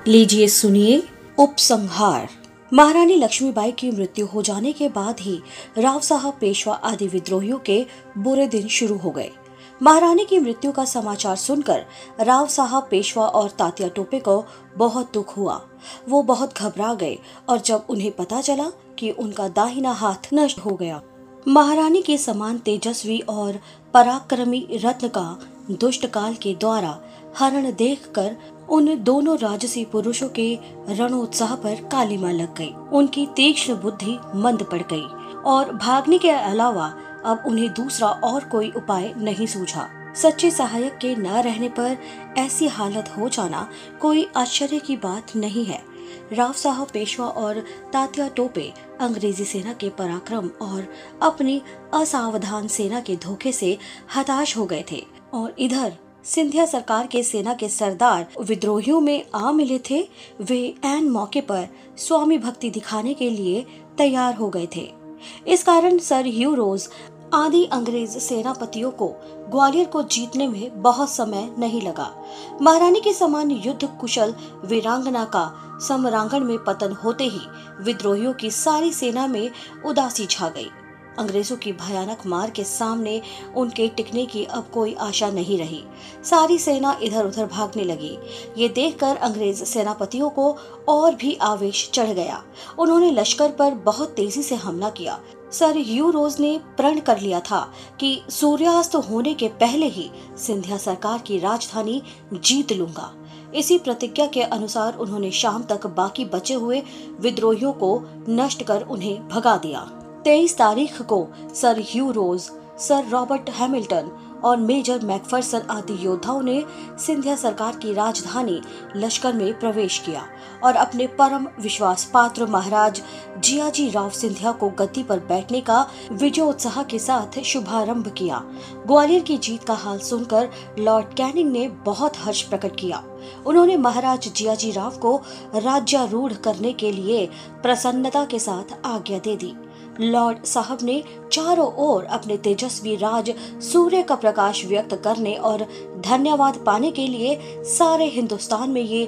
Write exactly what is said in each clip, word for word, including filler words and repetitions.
लीजिए सुनिए उपसंहार। महारानी लक्ष्मीबाई की मृत्यु हो जाने के बाद ही राव साहब पेशवा आदि विद्रोहियों के बुरे दिन शुरू हो गए। महारानी की मृत्यु का समाचार सुनकर राव साहब पेशवा और तात्या टोपे को बहुत दुख हुआ। वो बहुत घबरा गए और जब उन्हें पता चला कि उनका दाहिना हाथ नष्ट हो गया, महारानी के समान तेजस्वी और पराक्रमी रत्न का दुष्ट काल के द्वारा हरण देखकर उन दोनों राजसी पुरुषों के रणोत्साह पर कालिमा लग गई। उनकी तीक्ष्ण बुद्धि मंद पड़ गई और भागने के अलावा अब उन्हें दूसरा और कोई उपाय नहीं सूझा। सच्चे सहायक के न रहने पर ऐसी हालत हो जाना कोई आश्चर्य की बात नहीं है। राव साहब पेशवा और तात्या टोपे अंग्रेजी सेना के पराक्रम और अपनी असावधान सेना के धोखे से हताश हो गए थे और इधर सिंधिया सरकार के सेना के सरदार विद्रोहियों में आ मिले थे। वे ऐन मौके पर स्वामी भक्ति दिखाने के लिए तैयार हो गए थे। इस कारण सर ह्यू रोज आदि अंग्रेज सेनापतियों को ग्वालियर को जीतने में बहुत समय नहीं लगा। महारानी के समान युद्ध कुशल वीरांगना का समरांगण में पतन होते ही विद्रोहियों की सारी सेना में उदासी छा गई। अंग्रेजों की भयानक मार के सामने उनके टिकने की अब कोई आशा नहीं रही। सारी सेना इधर उधर भागने लगी। ये देखकर अंग्रेज सेनापतियों को और भी आवेश चढ़ गया। उन्होंने लश्कर पर बहुत तेजी से हमला किया। सर ह्यू रोज ने प्रण कर लिया था कि सूर्यास्त होने के पहले ही सिंधिया सरकार की राजधानी जीत लूंगा। इसी प्रतिज्ञा के अनुसार उन्होंने शाम तक बाकी बचे हुए विद्रोहियों को नष्ट कर उन्हें भगा दिया। तेईस तारीख को sir Hugh Rose, sir Robert Hamilton और मेजर मैकफरसन आदि योद्धाओं ने सिंधिया सरकार की राजधानी लश्कर में प्रवेश किया और अपने परम विश्वास पात्र महाराज जियाजी राव सिंधिया को गद्दी पर बैठने का विजयोत्साह के साथ शुभारंभ किया। ग्वालियर की जीत का हाल सुनकर लॉर्ड कैनिंग ने बहुत हर्ष प्रकट किया। उन्होंने महाराज जियाजी राव को राज्यारूढ़ करने के लिए प्रसन्नता के साथ आज्ञा दे दी। लॉर्ड साहब ने चारों ओर अपने तेजस्वी राज सूर्य का प्रकाश व्यक्त करने और धन्यवाद पाने के लिए सारे हिंदुस्तान में ये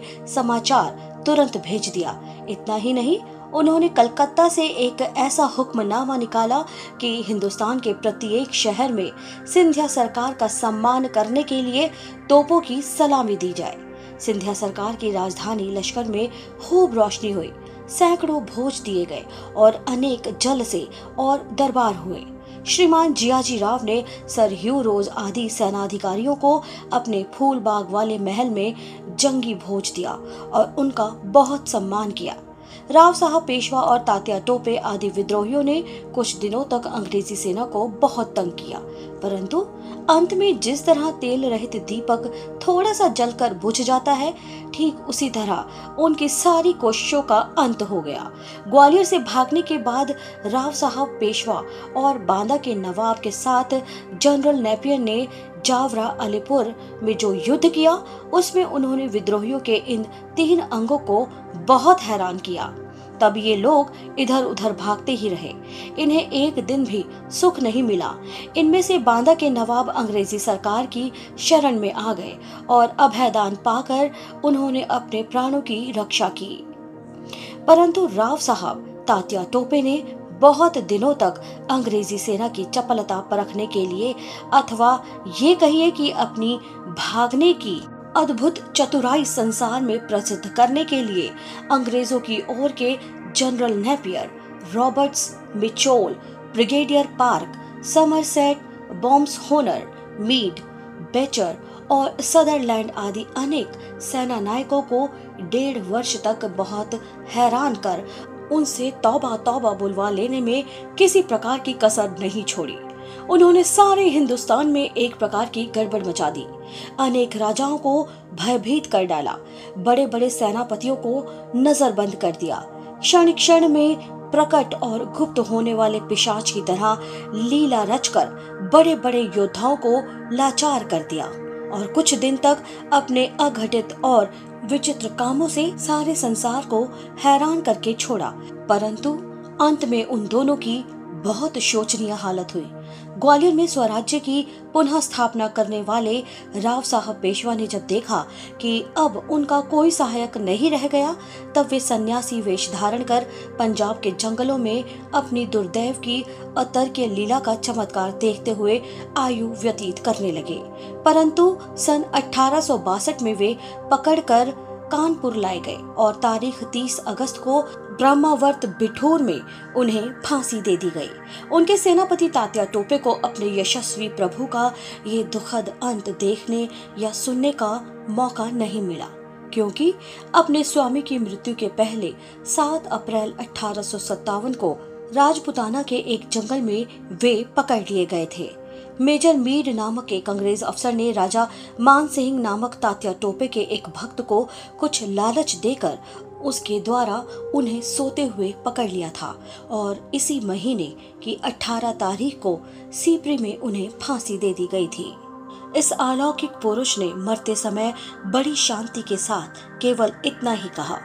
समाचार तुरंत भेज दिया। इतना ही नहीं, उन्होंने कलकत्ता से एक ऐसा हुक्मनामा निकाला कि हिंदुस्तान के प्रत्येक शहर में सिंधिया सरकार का सम्मान करने के लिए तोपों की सलामी दी जाए। सिंधिया सरकार की राजधानी लश्कर में खूब रोशनी हुई। सैकड़ों भोज दिए गए और अनेक जल से और दरबार हुए। श्रीमान जियाजी राव ने सर ह्यू रोज आदि सेनाधिकारियों को अपने फूल बाग वाले महल में जंगी भोज दिया और उनका बहुत सम्मान किया। राव साहब पेशवा और तात्या टोपे आदि विद्रोहियों ने कुछ दिनों तक अंग्रेजी सेना को बहुत तंग किया, परंतु अंत में जिस तरह तेल रहित दीपक थोड़ा सा जलकर बुझ जाता है, ठीक उसी तरह उनकी सारी कोशिशों का अंत हो गया। ग्वालियर से भागने के बाद राव साहब पेशवा और बांदा के नवाब के साथ जनरल नेपियर ने जावरा अलीपुर में जो युद्ध किया, उसमें उन्होंने विद्रोहियों के इन तीन अंगों को बहुत हैरान किया। तब ये लोग इधर उधर भागते ही रहे। इन्हें एक दिन भी सुख नहीं मिला। इनमें से बांदा के नवाब अंग्रेजी सरकार की शरण में आ गए और अभयदान पाकर उन्होंने अपने प्राणों की रक्षा की। परंतु राव साहब तात्या टोपे ने बहुत दिनों तक अंग्रेजी सेना की चपलता परखने के लिए, अथवा ये कहिए कि अपनी भागने की अद्भुत चतुराई संसार में प्रसिद्ध करने के लिए अंग्रेजों की ओर के general Napier, Roberts, Mitchell, brigadier Parke, Somerset, बॉम्स होनर, मीड, बेचर और सदरलैंड आदि अनेक सेना नायकों को डेढ़ वर्ष तक बहुत हैरान कर उनसे तौबा तौबा बुलवा लेने में किसी प्रकार की कसर नहीं छोड़ी। उन्होंने सारे हिंदुस्तान में एक प्रकार की गड़बड़ मचा दी। अनेक राजाओं को भयभीत कर डाला। बड़े बड़े सेनापतियों को नजरबंद कर दिया। क्षण क्षण में प्रकट और गुप्त होने वाले पिशाच की तरह लीला रचकर बड़े बड़े योद्धाओं को लाचार कर दिया और कुछ दिन तक अपने अघटित और विचित्र कामों से सारे संसार को हैरान करके छोड़ा। परंतु अंत में उन दोनों की बहुत शोचनीय हालत हुई। ग्वालियर में स्वराज्य की पुनः स्थापना करने वाले राव साहब पेशवा ने जब देखा कि अब उनका कोई सहायक नहीं रह गया, तब वे सन्यासी वेश धारण कर पंजाब के जंगलों में अपनी दुर्दैव की अतर्क्य लीला का चमत्कार देखते हुए आयु व्यतीत करने लगे। परंतु सन अठारह सौ बासठ में वे पकड़कर कानपुर लाए गए और तारीख तीस अगस्त को ब्रह्मावर्त बिठूर में उन्हें फांसी दे दी गई। उनके सेनापति तात्या टोपे को अपने यशस्वी प्रभु का ये दुखद अंत देखने या सुनने का मौका नहीं मिला, क्योंकि अपने स्वामी की मृत्यु के पहले सात अप्रैल अठारह सौ सत्तावन को राजपुताना के एक जंगल में वे पकड़ लिए गए थे। मेजर मीड नामक एक अंग्रेज अफसर ने राजा मान सिंह नामक तात्या टोपे के एक भक्त को कुछ लालच देकर उसके द्वारा उन्हें सोते हुए पकड़ लिया था और इसी महीने की अठारह तारीख को सीपरी में उन्हें फांसी दे दी गई थी। इस अलौकिक पुरुष ने मरते समय बड़ी शांति के साथ केवल इतना ही कहा,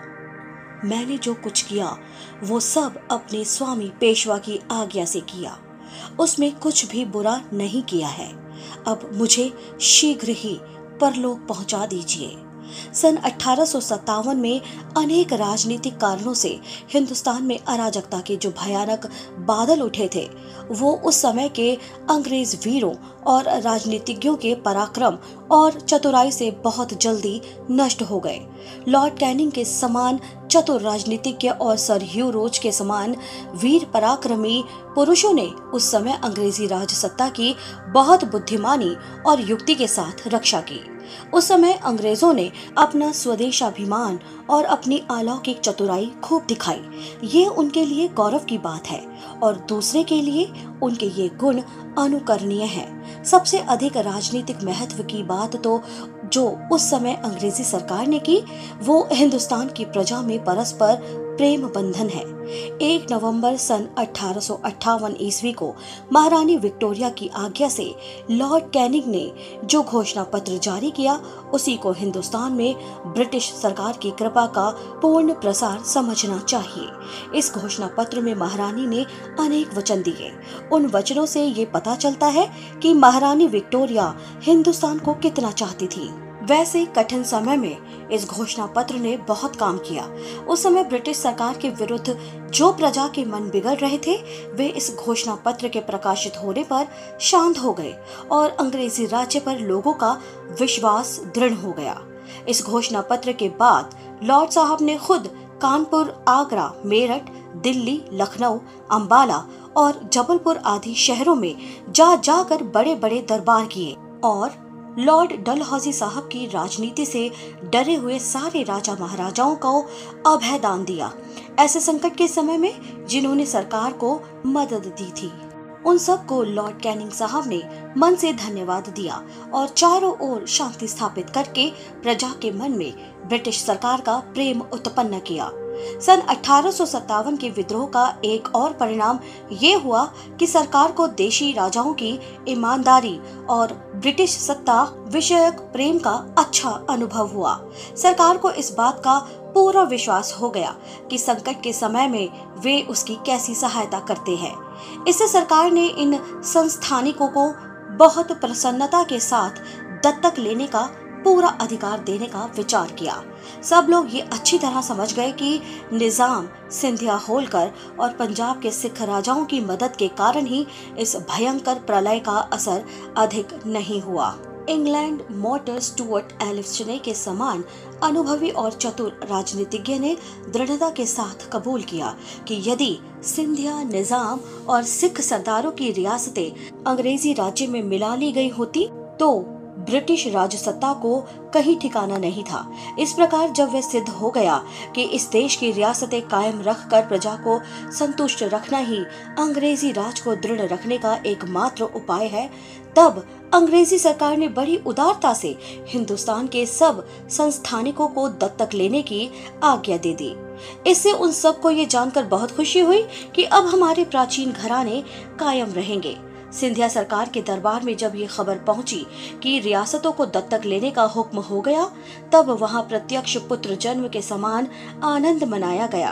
मैंने जो कुछ किया वो सब अपने स्वामी पेशवा की आज्ञा से किया, उसमें कुछ भी बुरा नहीं किया है। अब मुझे शीघ्र ही परलोक पहुंचा दीजिए। सन अठारह सौ सत्तावन में अनेक राजनीतिक कारणों से हिंदुस्तान में अराजकता के जो भयानक बादल उठे थे, वो उस समय के अंग्रेज वीरों और राजनीतिज्ञों के पराक्रम और चतुराई से बहुत जल्दी नष्ट हो गए। लॉर्ड कैनिंग के समान चतुर राजनीतिज्ञ और सर ह्यू रोज के समान वीर पराक्रमी पुरुषों ने उस समय अंग्रेजी राज सत्ता की बहुत बुद्धिमानी और युक्ति के साथ रक्षा की। उस समय अंग्रेजों ने अपना स्वदेशाभिमान और अपनी अलौकिक चतुराई खूब दिखाई। ये उनके लिए गौरव की बात है और दूसरे के लिए उनके ये गुण अनुकरणीय है। सबसे अधिक राजनीतिक महत्व की बात तो जो उस समय अंग्रेजी सरकार ने की, वो हिंदुस्तान की प्रजा में परस्पर प्रेम बंधन है। एक नवंबर सन अठारह सौ अट्ठावन ईस्वी को महारानी विक्टोरिया की आज्ञा से लॉर्ड कैनिंग ने जो घोषणा पत्र जारी किया, उसी को हिंदुस्तान में ब्रिटिश सरकार की कृपा का पूर्ण प्रसार समझना चाहिए। इस घोषणा पत्र में महारानी ने अनेक वचन दिए। उन वचनों से ये पता चलता है कि महारानी विक्टोरिया हिंदुस्तान को कितना चाहती थी। वैसे कठिन समय में इस घोषणा पत्र ने बहुत काम किया। उस समय ब्रिटिश सरकार के विरुद्ध जो प्रजा के मन बिगड़ रहे थे, वे इस घोषणा पत्र के प्रकाशित होने पर शांत हो गए और अंग्रेजी राज्य पर लोगों का विश्वास दृढ़ हो गया। इस घोषणा पत्र के बाद लॉर्ड साहब ने खुद कानपुर, आगरा, मेरठ, दिल्ली, लखनऊ, अंबाला और जबलपुर आदि शहरों में जा जाकर बड़े बड़े दरबार किए और लॉर्ड डलहौजी साहब की राजनीति से डरे हुए सारे राजा महाराजाओं को अभय दान दिया। ऐसे संकट के समय में जिन्होंने सरकार को मदद दी थी, उन सब को लॉर्ड कैनिंग साहब ने मन से धन्यवाद दिया और चारों ओर शांति स्थापित करके प्रजा के मन में ब्रिटिश सरकार का प्रेम उत्पन्न किया। सन अठारह सौ सत्तावन के विद्रोह का एक और परिणाम ये हुआ कि सरकार को देशी राजाओं की ईमानदारी और ब्रिटिश सत्ता विषयक प्रेम का अच्छा अनुभव हुआ। सरकार को इस बात का पूरा विश्वास हो गया कि संकट के समय में वे उसकी कैसी सहायता करते हैं। इससे सरकार ने इन संस्थानिकों को बहुत प्रसन्नता के साथ दत्तक लेने का पूरा अधिकार देने का विचार किया। सब लोग ये अच्छी तरह समझ गए कि निजाम, सिंधिया होलकर और पंजाब के सिख राजाओं की मदद के कारण ही इस भयंकर प्रलय का असर अधिक नहीं हुआ। इंग्लैंड मोटर स्टुअर्ट एलिफ्टने के समान अनुभवी और चतुर राजनीतिज्ञ ने दृढ़ता के साथ कबूल किया कि यदि सिंधिया, निजाम और सिख सरदारों की रियासतें अंग्रेजी राज्य में मिला ली गई होती तो ब्रिटिश राजसत्ता को कहीं ठिकाना नहीं था। इस प्रकार जब वह सिद्ध हो गया कि इस देश की रियासतें कायम रखकर प्रजा को संतुष्ट रखना ही अंग्रेजी राज को दृढ़ रखने का एकमात्र उपाय है, तब अंग्रेजी सरकार ने बड़ी उदारता से हिंदुस्तान के सब संस्थानिकों को दत्तक लेने की आज्ञा दे दी। इससे उन सब को ये जानकर बहुत खुशी हुई कि अब हमारे प्राचीन घराने कायम रहेंगे। सिंधिया सरकार के दरबार में जब ये खबर पहुंची कि रियासतों को दत्तक लेने का हुक्म हो गया, तब वहां प्रत्यक्ष पुत्र जन्म के समान आनंद मनाया गया।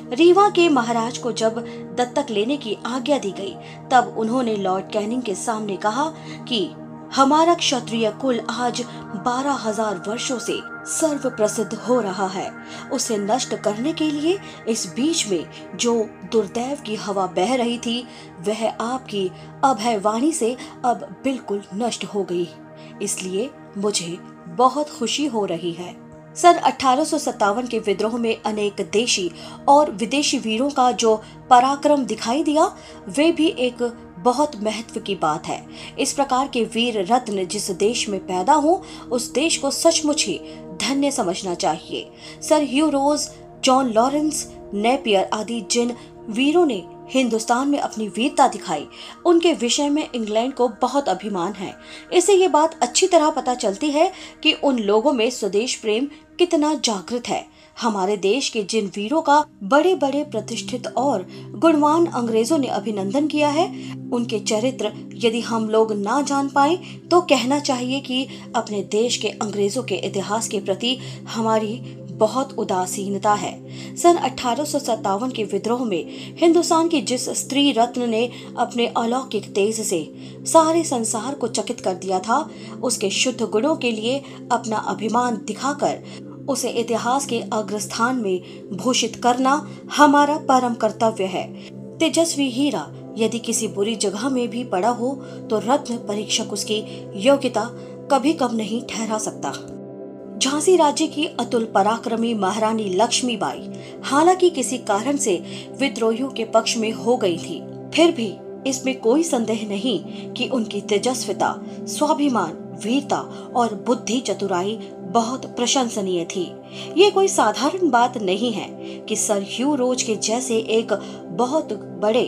रीवा के महाराज को जब दत्तक लेने की आज्ञा दी गई, तब उन्होंने लॉर्ड कैनिंग के सामने कहा कि हमारा क्षत्रिय कुल आज बारह हजार वर्षों से सर्व प्रसिद्ध हो रहा है। उसे नष्ट करने के लिए इस बीच में जो दुर्दैव की हवा बह रही थी, वह आपकी अभय वाणी से अब बिल्कुल नष्ट हो गई। इसलिए मुझे बहुत खुशी हो रही है। सन अठारह सौ सत्तावन के विद्रोह में अनेक देशी और विदेशी वीरों का जो पराक्रम दिखाई दिया, वे भी एक बहुत महत्व की बात है। इस प्रकार के वीर रत्न जिस देश में पैदा हो, उस देश को सचमुच ही धन्य समझना चाहिए। Sir Hugh Rose, John Lawrence, Napier आदि जिन वीरों ने हिंदुस्तान में अपनी वीरता दिखाई, उनके विषय में इंग्लैंड को बहुत अभिमान है। इससे ये बात अच्छी तरह पता चलती है कि उन लोगों में स्वदेश प्रेम कितना जागृत है। हमारे देश के जिन वीरों का बड़े बड़े प्रतिष्ठित और गुणवान अंग्रेजों ने अभिनंदन किया है, उनके चरित्र यदि हम लोग ना जान पाए तो कहना चाहिए कि अपने देश के अंग्रेजों के इतिहास के प्रति हमारी बहुत उदासीनता है। सन अठारह सौ सत्तावन के विद्रोह में हिंदुस्तान की जिस स्त्री रत्न ने अपने अलौकिक तेज से सारे संसार को चकित कर दिया था, उसके शुद्ध गुणों के लिए अपना अभिमान दिखाकर उसे इतिहास के अग्रस्थान में भूषित करना हमारा परम कर्तव्य है। तेजस्वी हीरा यदि किसी बुरी जगह में भी पड़ा हो तो रत्न परीक्षक उसकी योग्यता कभी कम नहीं ठहरा सकता। झांसी राज्य की अतुल पराक्रमी महारानी लक्ष्मीबाई हालांकि किसी कारण से विद्रोहियों के पक्ष में हो गई थी, फिर भी इसमें कोई संदेह नहीं कि उनकी तेजस्विता, स्वाभिमान, वीरता और बुद्धि चतुराई बहुत प्रशंसनीय थी। ये कोई साधारण बात नहीं है कि सर ह्यू रोज के जैसे एक बहुत बड़े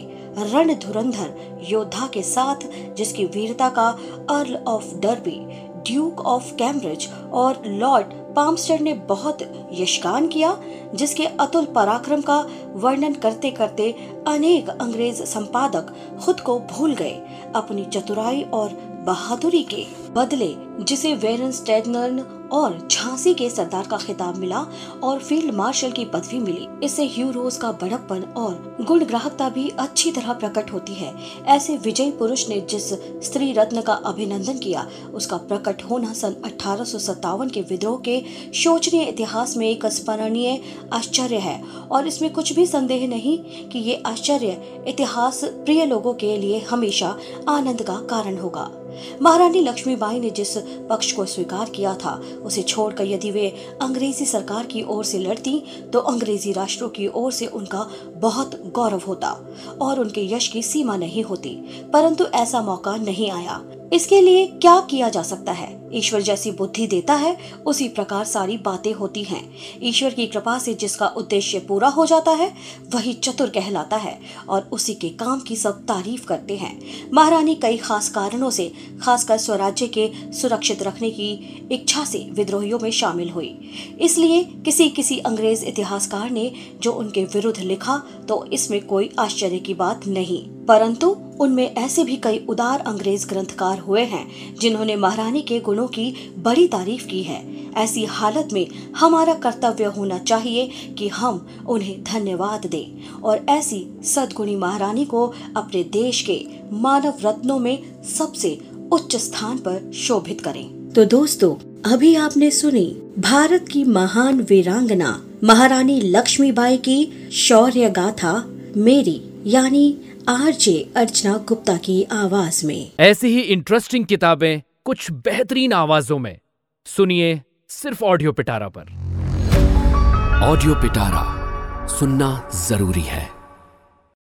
रणधुरंधर योद्धा के साथ, जिसकी वीरता का Earl of Derby, Duke of Cambridge और लॉर्ड पामस्टर ने बहुत यशगान किया, जिसके अतुल पराक्रम का वर्णन करते करते अनेक अंग्रेज संपादक खुद को भूल गए, अपनी चतुराई और बहादुरी के बदले जिसे वेरेनस्टेडनर और झांसी के सरदार का खिताब मिला और फील्ड मार्शल की पदवी मिली, इससे ह्यू रोज का बड़प्पन और गुणग्राहकता भी अच्छी तरह प्रकट होती है। ऐसे विजयी पुरुष ने जिस स्त्री रत्न का अभिनंदन किया, उसका प्रकट होना सन अठारह सौ सत्तावन के विद्रोह के शोचनीय इतिहास में एक स्मरणीय आश्चर्य है और इसमें कुछ भी संदेह नहीं कि ये आश्चर्य इतिहास प्रिय लोगों के लिए हमेशा आनंद का कारण होगा। महारानी लक्ष्मीबाई ने जिस पक्ष को स्वीकार किया था, उसे छोड़कर यदि वे अंग्रेजी सरकार की ओर से लड़ती तो अंग्रेजी राष्ट्रों की ओर से उनका बहुत गौरव होता और उनके यश की सीमा नहीं होती, परंतु ऐसा मौका नहीं आया। इसके लिए क्या किया जा सकता है? ईश्वर जैसी बुद्धि देता है, उसी प्रकार सारी बातें होती हैं। ईश्वर की कृपा से जिसका उद्देश्य पूरा हो जाता है, वही चतुर कहलाता है और उसी के काम की सब तारीफ करते हैं। महारानी कई खास कारणों से, खासकर स्वराज्य के सुरक्षित रखने की इच्छा से विद्रोहियों में शामिल हुई। इसलिए किसी किसी अंग्रेज इतिहासकार ने जो उनके विरुद्ध लिखा तो इसमें कोई आश्चर्य की बात नहीं, परंतु उनमें ऐसे भी कई उदार अंग्रेज ग्रंथकार हुए हैं जिन्होंने महारानी के गुणों की बड़ी तारीफ की है। ऐसी हालत में हमारा कर्तव्य होना चाहिए कि हम उन्हें धन्यवाद दें और ऐसी सद्गुणी महारानी को अपने देश के मानव रत्नों में सबसे उच्च स्थान पर शोभित करें। तो दोस्तों, अभी आपने सुनी भारत की महान वीरांगना महारानी लक्ष्मीबाई की शौर्य गाथा मेरी यानी आरजे अर्चना गुप्ता की आवाज में। ऐसी ही इंटरेस्टिंग किताबें कुछ बेहतरीन आवाजों में सुनिए सिर्फ ऑडियो पिटारा पर। ऑडियो पिटारा सुनना जरूरी है।